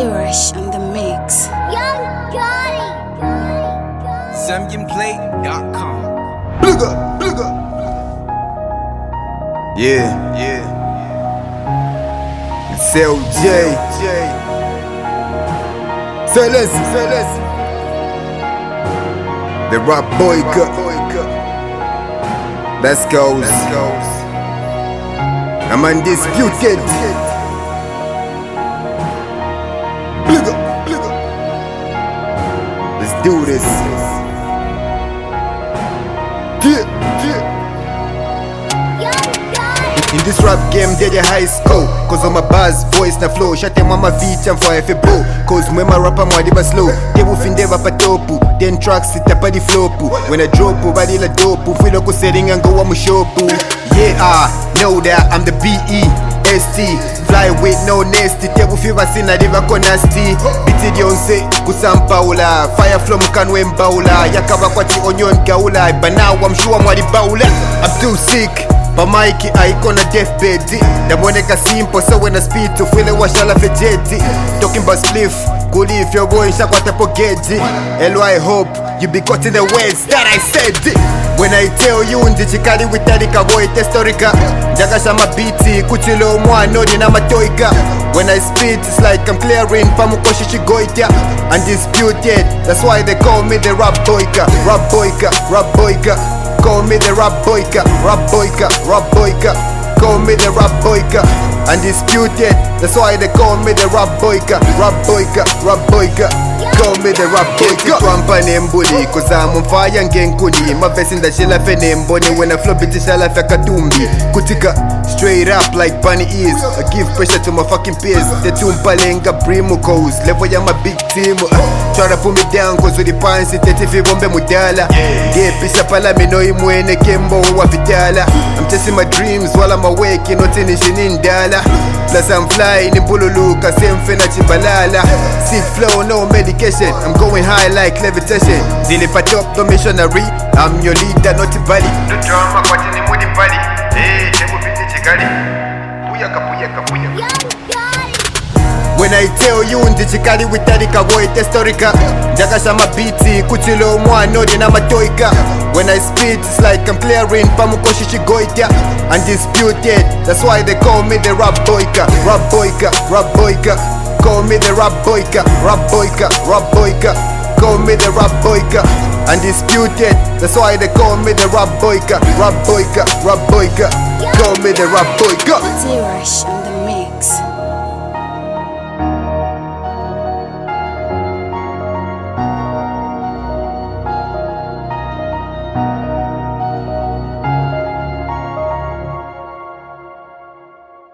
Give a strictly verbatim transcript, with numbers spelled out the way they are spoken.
T-Rush on the mix. Young Gotti. Zambian Play dot com. Bligga, bligga. Yeah, yeah. It's L J. Say listen, say listen. The rap boy cut. Let's go. Let's go. I'm undisputed. Bligga, bligga. Let's do this. Yeah, yeah. In this rap game, they the high score. Cause of my buzz, voice na flow. Shut them on my feet and for F A bro. Cause when my rapper mwadi ba slow. They will fin deva patopu. Then tracks sit up at the flopu. When I drop body la dopu. Feel like setting and go on my shopu. Yeah, I know that I'm the B E S T. Fly with no nasty. Table fever sin I never go nasty. Biti dionse kusampaula. Fire from kanwe mbaula. Yakaba kwati onion gaula. But now I'm sure mwadi baula. I'm too sick. But Mikey, I on a deathbed. The moneka simple, so when I speak to feel it was all of a jetty. Talking about spliff, good if you're going to forget it. Hello, I hope you be caught in the words that I said. When I tell you, Ndichikali with Tarika boy, Testorica. Jagashama biti, Kuchilo mwa, no dinama toika. When I spit, it's like I'm clearing Pamukoshi Chigoita. Undisputed, that's why they call me the rap boyka. Rap boyka, rap boyka. Call me the rap boyka, rap boyka, rap boyka. Call me the rap boyka. Undisputed, that's why they call me the rap boyka, rap boyka, rap boyka. Call me the rap boyka. Twampa nembuli, cause I'm on fire ngenkuni. My vest in the shell of nemboni. When I flow bitch shell of katumbi. Kutika, straight up like bunny ears. I give pressure to my fucking peers. The tumpa lenga primo coast. Level ya my big team. Try to pull me down cause with the pants it if you bombe mudala. Yeah, pisha pala me no imwene kembo wa vitala. I'm chasing my dreams while I'm awake, you know tension in dala. Plus I'm flying in Bululuka, same fena chibalala. Sick flow, no medication. I'm going high like levitation. Deal if I top the missionary. I'm your leader, not your buddy. No drama, what in the money body. Hey, they will be the chigari. Puyaka, puyaka, puyaka. Young Gotti. When I tell you Ndichikali with Tarika boy Testorica. Jagashama biti, Kuchilo mwa, no dinama toika. When I spit, it's like I'm clearing Pamukoshi Chigoita. Undisputed, that's why they call me the rap boyka. Rap boyka, rap boyka. Call me the rap boyka, rap boyka, rap boyka. Call me the rap boyka. Undisputed, that's why they call me the rap boyka. Rap boyka, rap boyka. Call me the rap boyka. T-Rush on the mix.